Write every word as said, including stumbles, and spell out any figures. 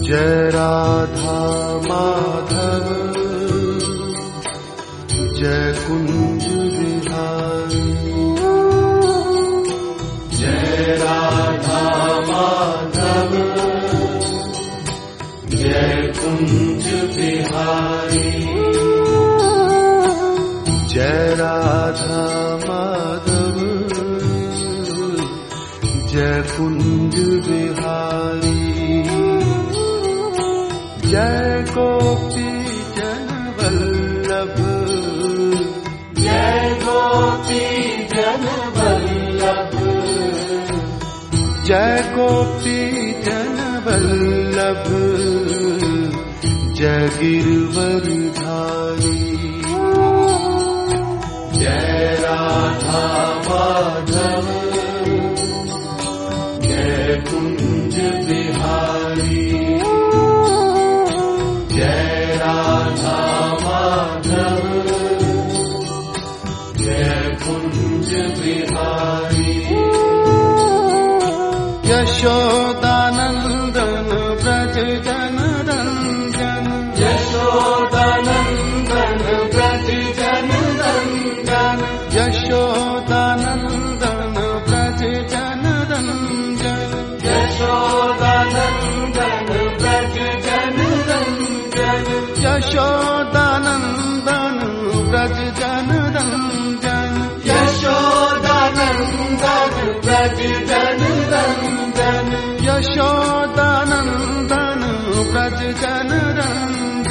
Jai Radha Madhav Jai Kunj Bihari. Jai Radha Madhav Jai Kunj Bihari. Jai Radha Madhav Jai Kunj Bihari. Jai Gopi Jan Vallabh Jai Gopi Jan Vallabh. Jai Gopi Jan Vallabh Jai Girvardhari. Jai Radha Madhav Jai Kunj Bihari. Jai Radha Madhav Jai Kunj Bihari. Yashodanandan Vraj Jan Ranjan Yashodanandan Vraj Jan Ranjan. Yashodanandan Vraj Jan Ranjan Yashodanandan Vraj Jan Ranjan. Yashodanandan Vraj Jan Ranjan Yashodanandan Vraj Jan Ranjan. Yashodanandan Vraj Jan Ranjan